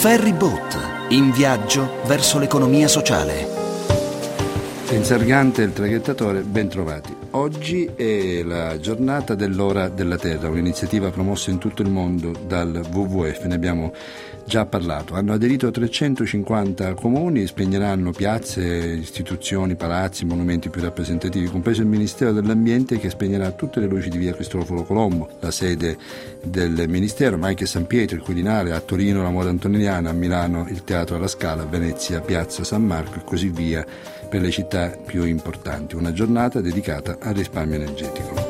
Ferryboat, in viaggio verso l'economia sociale. Enzo Argante, il traghettatore, ben trovati. Oggi è la giornata dell'Ora della Terra, un'iniziativa promossa in tutto il mondo dal WWF, ne abbiamo già parlato. Hanno aderito 350 comuni, spegneranno piazze, istituzioni, palazzi, monumenti più rappresentativi, compreso il Ministero dell'Ambiente che spegnerà tutte le luci di via Cristoforo Colombo, la sede del Ministero, ma anche San Pietro, il Quirinale, a Torino la Moda Antoniana, a Milano il Teatro alla Scala, a Venezia Piazza San Marco e così via per le città più importanti. Una giornata dedicata al risparmio energetico.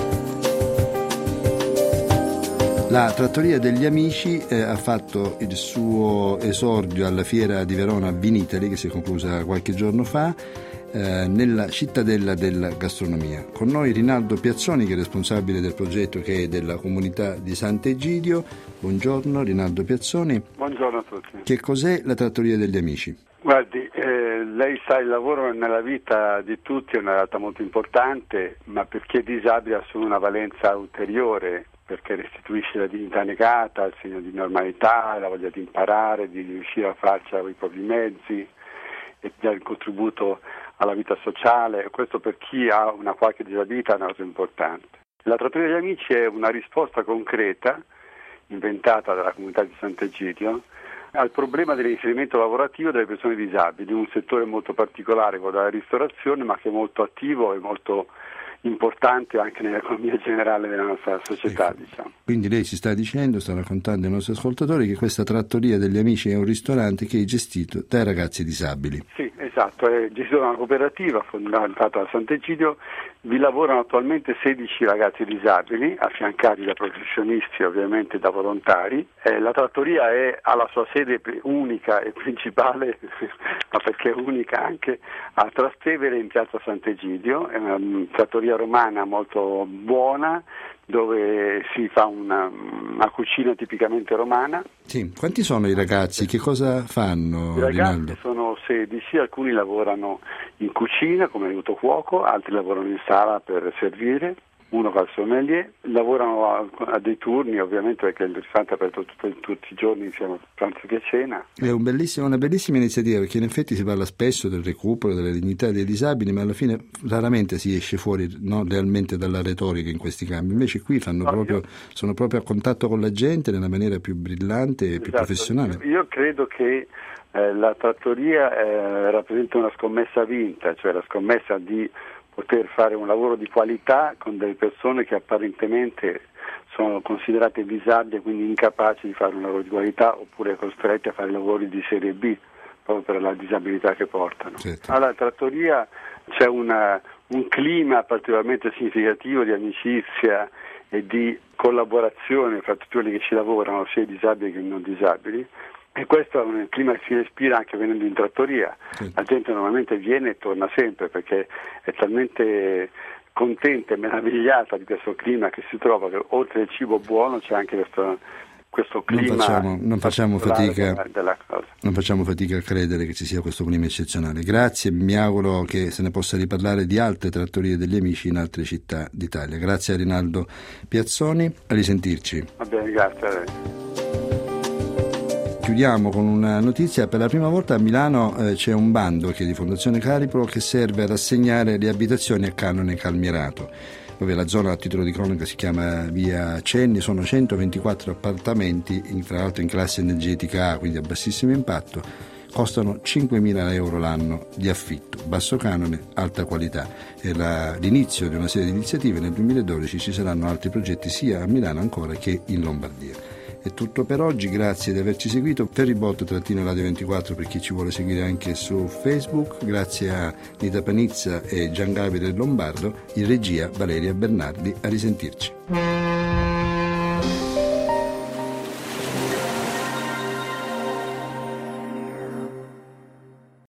La Trattoria degli Amici ha fatto il suo esordio alla Fiera di Verona Vinitaly, che si è conclusa qualche giorno fa, nella cittadella della gastronomia. Con noi Rinaldo Piazzoni, che è responsabile del progetto, che è della comunità di Sant'Egidio. Buongiorno Rinaldo Piazzoni. Buongiorno a tutti. Che cos'è la Trattoria degli Amici? Guardi, lei sa, il lavoro nella vita di tutti è una realtà molto importante, ma per chi è disabile ha assume una valenza ulteriore, perché restituisce la dignità negata, il segno di normalità, la voglia di imparare, di riuscire a farci con i propri mezzi e dare il contributo alla vita sociale. Questo per chi ha una qualche disabilità è una cosa importante. La Trattoria degli Amici è una risposta concreta, inventata dalla comunità di Sant'Egidio, al problema dell'inserimento lavorativo delle persone disabili, un settore molto particolare, quello della ristorazione, ma che è molto attivo e molto importante anche nell'economia generale della nostra società. Ecco. Diciamo. Quindi lei ci sta dicendo, sta raccontando ai nostri ascoltatori che questa Trattoria degli Amici è un ristorante che è gestito dai ragazzi disabili. Sì, esatto, è gestito da una cooperativa fondata da Sant'Egidio. Vi lavorano attualmente 16 ragazzi disabili, affiancati da professionisti, ovviamente da volontari. La trattoria ha la sua sede unica e principale, ma perché è unica anche, a Trastevere in piazza Sant'Egidio. È una trattoria romana molto buona, dove si fa una cucina tipicamente romana. Sì. Quanti sono i ragazzi? Che cosa fanno, I ragazzi Rinaldo? sono 16, alcuni lavorano in cucina come aiuto cuoco, altri lavorano in sala per servire, uno fa il sommelier, lavorano a dei turni ovviamente perché il ristorante è aperto tutti i giorni sia pranzo che cena. È una bellissima iniziativa, perché in effetti si parla spesso del recupero della dignità dei disabili, ma alla fine raramente si esce fuori realmente dalla retorica in questi cambi. Invece qui sono proprio a contatto con la gente nella maniera più brillante e più professionale. Io credo che la trattoria rappresenta una scommessa vinta, cioè la scommessa di poter fare un lavoro di qualità con delle persone che apparentemente sono considerate disabili e quindi incapaci di fare un lavoro di qualità, oppure costretti a fare lavori di serie B proprio per la disabilità che portano. Certo. Alla trattoria c'è un clima particolarmente significativo di amicizia e di collaborazione fra tutti quelli che ci lavorano, sia disabili che non disabili. E questo è un clima che si respira anche venendo in trattoria. Sì. La gente normalmente viene e torna sempre perché è talmente contenta e meravigliata di questo clima che si trova, che oltre al cibo buono c'è anche questo clima. Non facciamo fatica a cosa. credere che ci sia questo clima eccezionale. Grazie, mi auguro che se ne possa riparlare di altre trattorie degli amici in altre città d'Italia. Grazie a Rinaldo Piazzoni, a risentirci. Va bene, grazie a lei. Chiudiamo con una notizia. Per la prima volta a Milano c'è un bando che è di Fondazione Calipro che serve ad assegnare le abitazioni a canone calmierato. La zona, a titolo di cronaca, si chiama Via Cenni, sono 124 appartamenti, tra l'altro in classe energetica A, quindi a bassissimo impatto, costano 5.000 euro l'anno di affitto, basso canone, alta qualità. È l'inizio di una serie di iniziative. Nel 2012 ci saranno altri progetti sia a Milano ancora che in Lombardia. È tutto per oggi, grazie di averci seguito. Ferryboat-Radio 24 per chi ci vuole seguire anche su Facebook. Grazie a Nita Panizza e Giangabile Lombardo, in regia Valeria Bernardi. A risentirci.